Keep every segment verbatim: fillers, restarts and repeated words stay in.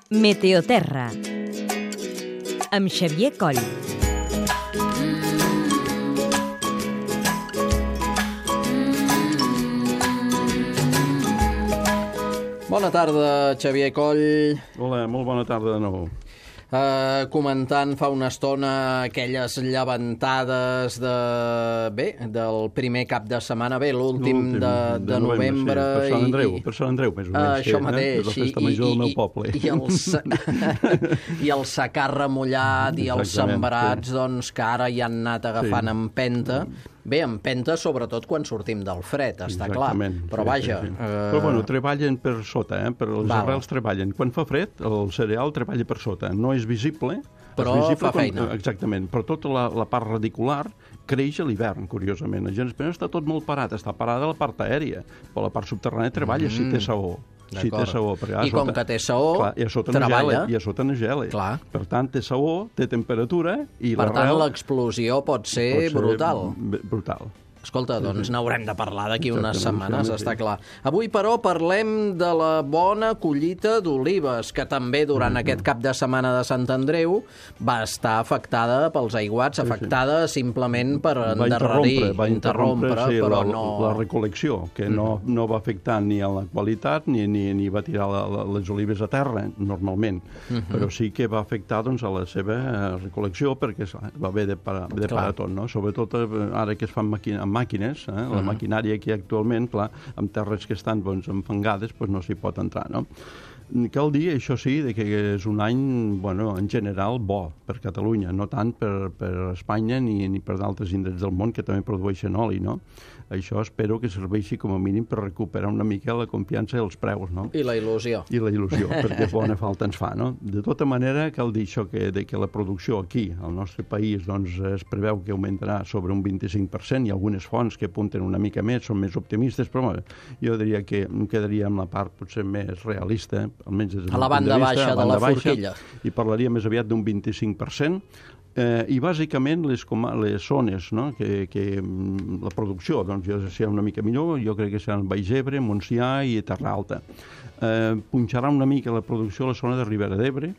Meteoterra, amb Xavier Coll. Bona tarda, Xavier Coll. Hola, molt bona tarda de nou. Uh, comentant fa una estona aquelles llevantades de, bé, del primer cap de setmana, bé, l'últim de, de, de novembre. Sí, per Sant Andreu, i, per Sant Andreu, més o menys. Uh, sí, això mateix. Eh? És la festa major del meu poble. I, i, el, i el secar remullat i els sembrats, sí. doncs, que ara hi han anat agafant sí. empenta. Bé, empenta sobretot quan sortim del fred, està Exactament, clar. Però sí, vaja... Sí, sí. Uh... Però bueno, treballen per sota, eh? Per els Val. arrels treballen. Quan fa fred, el cereal treballa per sota. No és visible, però és visible fa quan... feina. Exactament, però tota la, la part radicular creix a l'hivern, curiosament. A gens però està tot molt parat, està parada la part aèria, però la part subterrània treballa mm. si té saó. Si té saó. I com que té saó, clar, i a sota treballa. I a sota no gela. Clar. Per tant, té saó, té temperatura i per l'arrel... tant, l'explosió pot ser, pot ser brutal. Brutal. Escolta, doncs n'haurem de parlar d'aquí unes setmanes, sí, està sí. clar. Avui, però, parlem de la bona collita d'olives, que també durant mm-hmm. aquest cap de setmana de Sant Andreu va estar afectada pels aiguats, afectada sí, sí. simplement per endarrerir, va interrompre, interrompre sí, però la, no... la recol·lecció, que mm-hmm. no, no va afectar ni a la qualitat ni, ni, ni va tirar la, la, les olives a terra, normalment, mm-hmm. però sí que va afectar doncs, a la seva recol·lecció, perquè va haver de parar, de parar tot, no? Sobretot ara que es fan màquines, amb màquines, eh? la uh-huh. maquinària que actualment, clar, amb terres que estan doncs, enfangades, doncs no s'hi pot entrar, no? Cal dir, això sí, que és un any, bueno, en general, bo per Catalunya, no tant per, per Espanya ni, ni per d'altres indrets del món que també produeixen oli, no? Això espero que serveixi com a mínim per recuperar una mica la confiança i els preus, no? I la il·lusió. I la il·lusió, perquè bona falta ens fa, no? De tota manera, cal dir això, que, de que la producció aquí, al nostre país, doncs es preveu que augmentarà sobre un vint-i-cinc per cent, i algunes fonts que apunten una mica més, són més optimistes, però bueno, jo diria que em quedaria amb la part potser més realista, almenys des del a la banda punt de vista, baixa de la baixa, forquilla. I parlaria més aviat d'un vint-i-cinc per cent, Eh, i bàsicament les, les zones, no? que, que la producció doncs, ja serà una mica millor, jo crec que seran Baix Ebre, Montsià i Terra Alta. Eh, punxarà una mica la producció a la zona de Ribera d'Ebre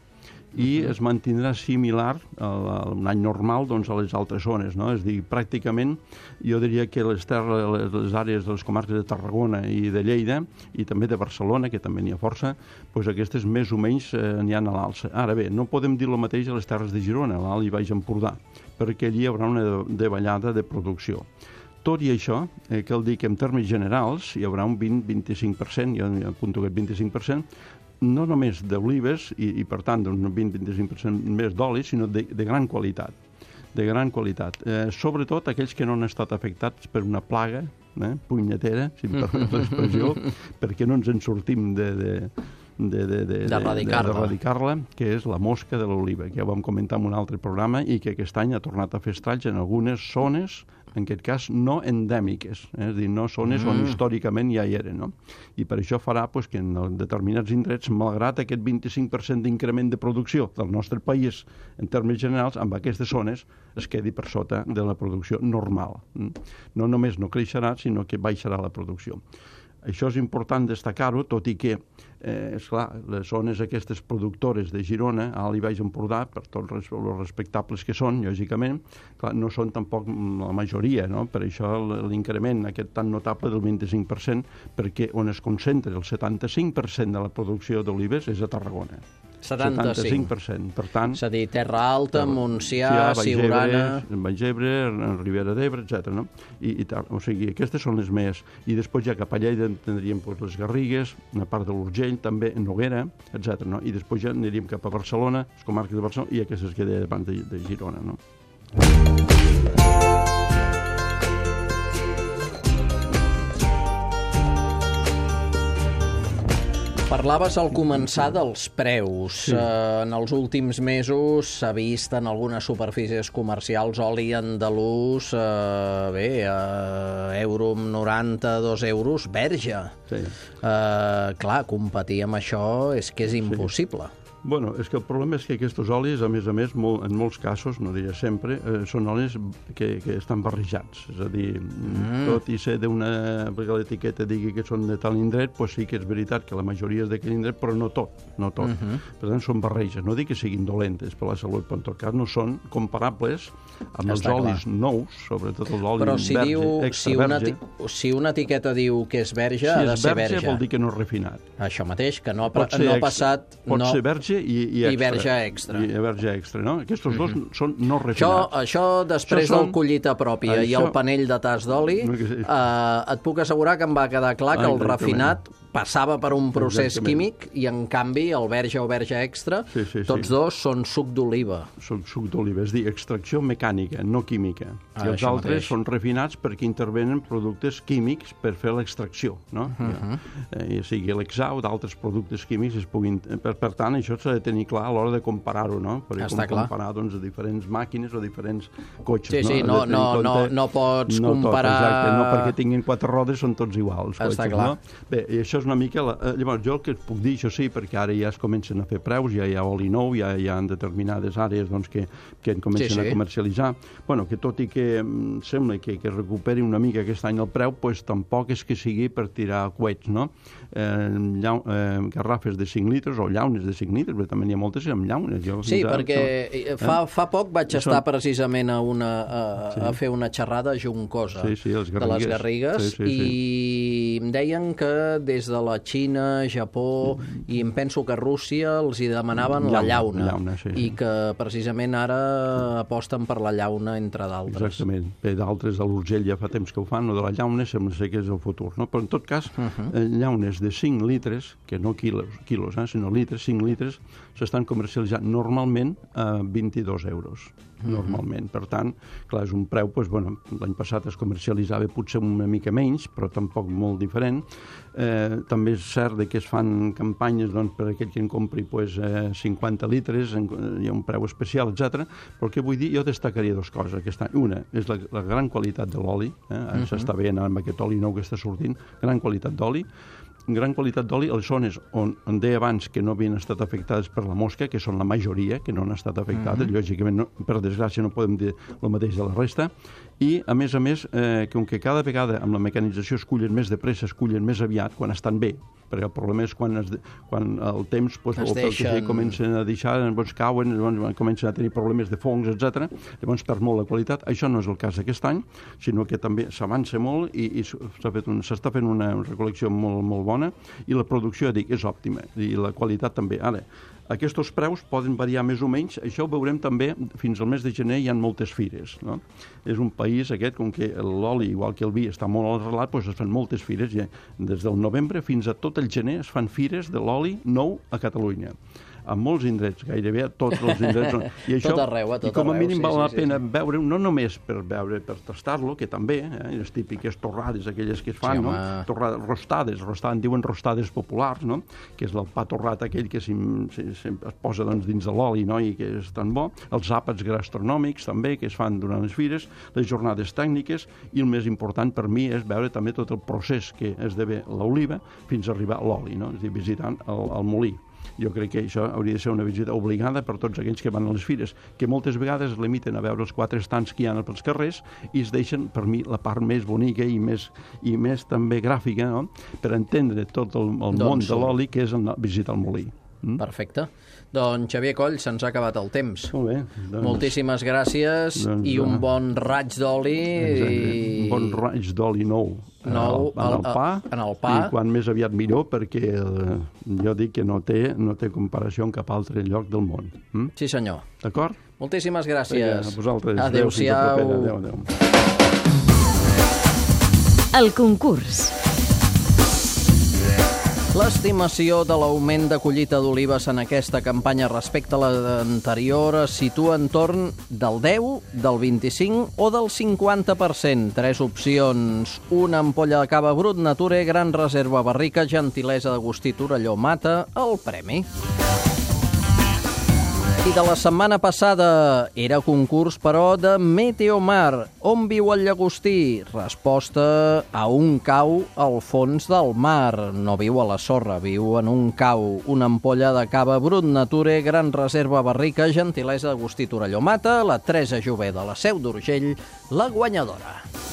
i uh-huh. es mantindrà similar a, a un any normal doncs, a les altres zones, no? És a dir, pràcticament jo diria que les, terres, les, les àrees de les comarques de Tarragona i de Lleida i també de Barcelona, que també n'hi ha força, doncs aquestes més o menys eh, n'hi ha a l'alça. Ara bé, no podem dir el mateix a les terres de Girona, a l'Alt i Baix Empordà, perquè allí hi haurà una davallada de producció. Tot i això, eh, cal dir que en termes generals hi haurà un vint a vint-i-cinc per cent, jo apunto aquest vint-i-cinc per cent, no només d'olives i, i per tant un vint a vint-i-cinc per cent més d'oli, sinó de, de gran qualitat. De gran qualitat. Eh, sobretot aquells que no han estat afectats per una plaga, eh, punyetera, si em permet l'expressió, perquè no ens en sortim de... de de, de, de, d'erradicar-la, d'erradicar-la, que és la mosca de l'oliva, que ja vam comentar en un altre programa i que aquest any ha tornat a fer estralls en algunes zones, en aquest cas no endèmiques, eh? És a dir, no zones mm. on històricament ja hi eren, no? I per això farà pues, que en determinats indrets, malgrat aquest vint-i-cinc per cent d'increment de producció del nostre país, en termes generals, amb aquestes zones es quedi per sota de la producció normal. No només no creixerà, sinó que baixarà la producció. Això és important destacar-ho, tot i que, eh, esclar, les zones aquestes productores de Girona, Alt i Baix Empordà, per tots els respectables que són, lògicament, clar, no són tampoc la majoria, no? Per això l'increment aquest tan notable del vint-i-cinc per cent, perquè on es concentra el setanta-cinc per cent de la producció d'olives és a Tarragona. setanta-cinc per cent. Per tant... És a dir, Terra Alta, Montsià, Siurana... Baix Ebre, Ribera d'Ebre, etcètera. No? I, i, o sigui, aquestes són les més... I després ja cap a Lleida tindríem pues, les Garrigues, una part de l'Urgell, també Noguera, etcètera. No? I després ja aniríem cap a Barcelona, les comarques de Barcelona, i aquestes que deia abans de, de Girona. No? Parlaves al començar dels preus. Sí. Eh, en els últims mesos s'ha vist en algunes superfícies comercials oli andalús, eh, bé, eh, euro noranta, dos euros, verge. Sí. Eh, clar, competir amb això és que és impossible. Sí. Bueno, és que el problema és que aquests olis, a més a més, molt, en molts casos, no diré sempre, eh, són olis que, que estan barrejats. És a dir, mm. tot i ser d'una... perquè l'etiqueta digui que són de tal indret, doncs sí que és veritat que la majoria és d'aquell indret, però no tot, no tot. Mm -hmm. Per tant, són barreges. No dic que siguin dolentes per la salut, però en tot cas no són comparables amb els Està olis clar. nous, sobretot l'oli Però si, verge, diu, si, una, extra verge. si una etiqueta diu que és verge, Si ha de és ser verge, verge. vol dir que no és refinat. Això mateix, que no ha, Pot ser no ha extra, passat... pot no... ser verge i, i, extra. I verge extra. I verge extra, no? Aquests dos mm -hmm. són no Això, refinats. això després Això són- del collita pròpia Això- i el panell de tas d'oli, No, que sí. eh, et puc assegurar que em va quedar clar que Ah, el exactament. refinat passava per un procés Exactament. químic i, en canvi, el verge o verge extra, Sí, sí, sí. tots dos són suc d'oliva. Suc, suc d'oliva, és a dir, extracció mecànica, no química. Ah, I els això altres mateix. són refinats perquè intervenen productes químics per fer l'extracció, no? Uh -huh. eh, sigui l'hexà o d'altres productes químics es puguin... Per, per tant, això s'ha de tenir clar a l'hora de comparar-ho, no? Perquè Està com clar. comparar doncs, diferents màquines o diferents cotxes, Sí, sí, no? no, Has de tenir no, en no, compte- no pots no comparar... Tot, exacte, no perquè tinguin quatre rodes són tots iguals. Està cotxes, clar. No? Bé, i això és una mica... La, eh, llavors, jo el que et puc dir, això sí, perquè ara ja es comencen a fer preus, ja hi ha oli nou, ja hi ha determinades àrees doncs, que, que en comencen Sí, sí. a comercialitzar. Bueno, que tot i que mm, sembla que, que recuperi una mica aquest any el preu, pues, tampoc és que sigui per tirar coets, no? Eh, llau, eh, garrafes de cinc litres o llaunes de cinc litres, però també n'hi ha moltes amb llaunes. Jo, Sí, fins ara, perquè això- fa, fa poc vaig Són- estar precisament a, una, a, Sí. a fer una xerrada juncosa Sí, sí, les de les Garrigues. Garrigues Sí, sí, i em deien que des de la Xina, Japó i em penso que Rússia els hi demanaven la Llauna, llauna, llauna, sí, i sí. que precisament ara aposten per la llauna entre d'altres. Exactament. Bé, d'altres de l'Urgell ja fa temps que ho fan, o de la llauna sembla ser que és el futur, no? Però en tot cas, uh -huh. eh, llaunes de cinc litres, que no quilos, quilos eh, sinó litres, cinc litres, s'estan comercialitzant normalment a vint-i-dos euros. Normalment. Per tant, clar, és un preu, doncs, bueno, l'any passat es comercialitzava potser una mica menys, però tampoc molt diferent. Eh, també és cert de que es fan campanyes doncs, per aquell que en compri doncs, eh, cinquanta litres, en, hi ha un preu especial, etcètera. Però el que vull dir, jo destacaria dues coses aquest any. Una és la, la gran qualitat de l'oli, eh? uh-huh. s'està veient amb aquest oli nou que està sortint, gran qualitat d'oli, gran qualitat d'oli a les zones on, on deia abans que no havien estat afectades per la mosca, que són la majoria, que no han estat afectades, mm -hmm. lògicament, no, per desgràcia no podem dir el mateix de la resta, i a més a més, eh, com que cada vegada amb la mecanització es cullen més de pressa, es cullen més aviat quan estan bé, perquè el problema és quan, es de, quan el temps doncs, Es o pel que deixen... sigui, comencen a deixar, llavors cauen, llavors comencen a tenir problemes de fongs, etcètera. Llavors perd molt la qualitat. Això no és el cas aquest any, sinó que també s'avança molt i, i s'està fet un, s'està fent una recol·lecció molt, molt bona i la producció, dic, és òptima i la qualitat també. Ara, aquests preus poden variar més o menys, això ho veurem també, fins al mes de gener hi ha moltes fires, no? És un país aquest, com que l'oli, igual que el vi, està molt arrelat, doncs es fan moltes fires, ja. Des del novembre fins a tot el gener es fan fires de l'oli nou a Catalunya. A molts indrets, gairebé a tots els indrets. I això, tot arreu, a tot I com a arreu, mínim sí, val sí, la sí, pena sí. veure, no només per veure, per tastar-lo, que també, eh, les típiques torrades, aquelles que es fan, Sí, no? home. Torrades, rostades, rostades, en diuen rostades populars, no? Que és el pa torrat aquell que si, si, si es posa doncs, dins de l'oli, no? I que és tan bo. Els àpats gastronòmics també, que es fan durant les fires, les jornades tècniques, i el més important per mi és veure també tot el procés que esdevé l'oliva fins a arribar a l'oli, no? És a dir, visitant el, el molí. Jo crec que això hauria de ser una visita obligada per tots aquells que van a les fires, que moltes vegades es limiten a veure els quatre estants que hi ha pels carrers i es deixen, per mi, la part més bonica i més, i més també gràfica, no? Per entendre tot el, el Doncs món sí. de l'oli, que és anar a visitar el molí. Mm? Perfecte. Doncs, Xavier Coll, se'ns ha acabat el temps. Molt bé. Doncs, Moltíssimes gràcies doncs, i un eh, bon raig d'oli. I... Un bon raig d'oli nou. Nou en el, en el pa, en el pa. I quan més aviat millor, perquè eh, jo dic que no té, no té comparació en cap altre lloc del món. Mm? Sí, senyor. D'acord? Moltíssimes gràcies. Vinga, a vosaltres. Adéu-siau. Adéu, adéu. El concurs. L'estimació de l'augment de collita d'olives en aquesta campanya respecte a l'anterior es situa entorn del deu, del vint-i-cinc o del cinquanta per cent. Tres opcions. Una ampolla de cava Brut Nature, Gran Reserva Barrica, gentilesa d'Agustí Torelló Mata, el premi. I de la setmana passada era concurs, però, de Meteomar. On viu el llagostí? Resposta: a un cau al fons del mar. No viu a la sorra, viu en un cau. Una ampolla de cava Brut Nature, Gran Reserva Barrica, gentilesa d'Agustí Torelló Mata, la Teresa Jové de la Seu d'Urgell, la guanyadora.